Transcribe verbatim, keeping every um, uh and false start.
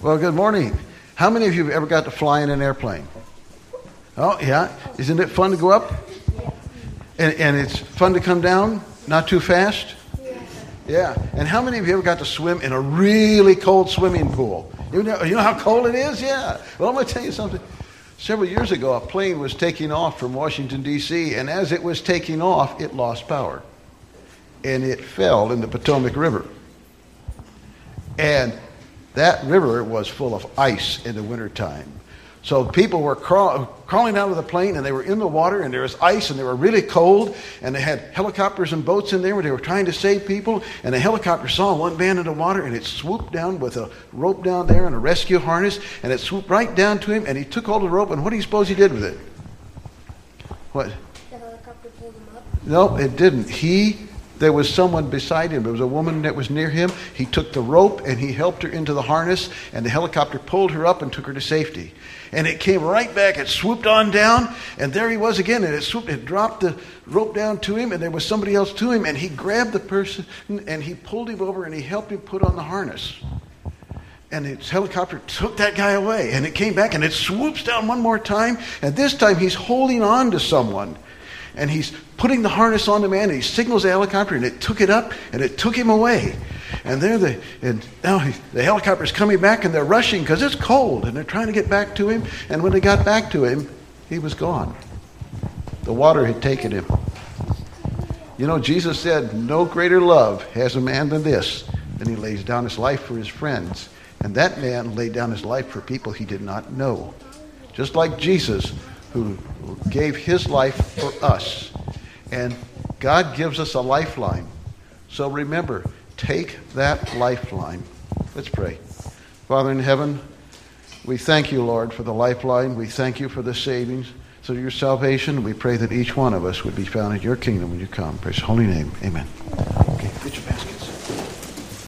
Well, good morning. How many of you have ever got to fly in an airplane? Oh, yeah. Isn't it fun to go up? And, and it's fun to come down? Not too fast? Yeah. And how many of you ever got to swim in a really cold swimming pool? You know, you know how cold it is? Yeah. Well, I'm going to tell you something. Several years ago, a plane was taking off from Washington, D C, and as it was taking off, it lost power. And it fell in the Potomac River. And that river was full of ice in the wintertime. So people were crawl, crawling out of the plane, and they were in the water, and there was ice, and they were really cold, and they had helicopters and boats in there where they were trying to save people, and the helicopter saw one man in the water, and it swooped down with a rope down there and a rescue harness, and it swooped right down to him, and he took hold of the rope, and what do you suppose he did with it? What? The helicopter pulled him up? No, it didn't. He... There was someone beside him. There was a woman that was near him. He took the rope and he helped her into the harness, and the helicopter pulled her up and took her to safety. And it came right back. It swooped on down, and there he was again. And it swooped, it dropped the rope down to him, and there was somebody else to him, and he grabbed the person and he pulled him over and he helped him put on the harness. And its helicopter took that guy away, and it came back and it swoops down one more time, and this time he's holding on to someone. And he's putting the harness on the man, and he signals the helicopter, and it took it up, and it took him away. And there the and now he, the helicopter's coming back, and they're rushing because it's cold, and they're trying to get back to him. And when they got back to him, he was gone. The water had taken him. You know, Jesus said, "No greater love has a man than this, than he lays down his life for his friends." And that man laid down his life for people he did not know. Just like Jesus, who gave his life for us. And God gives us a lifeline. So remember, take that lifeline. Let's pray. Father in heaven, we thank you, Lord, for the lifeline. We thank you for the savings, through your salvation. We pray that each one of us would be found in your kingdom when you come. Praise your holy name. Amen. Okay, get your baskets.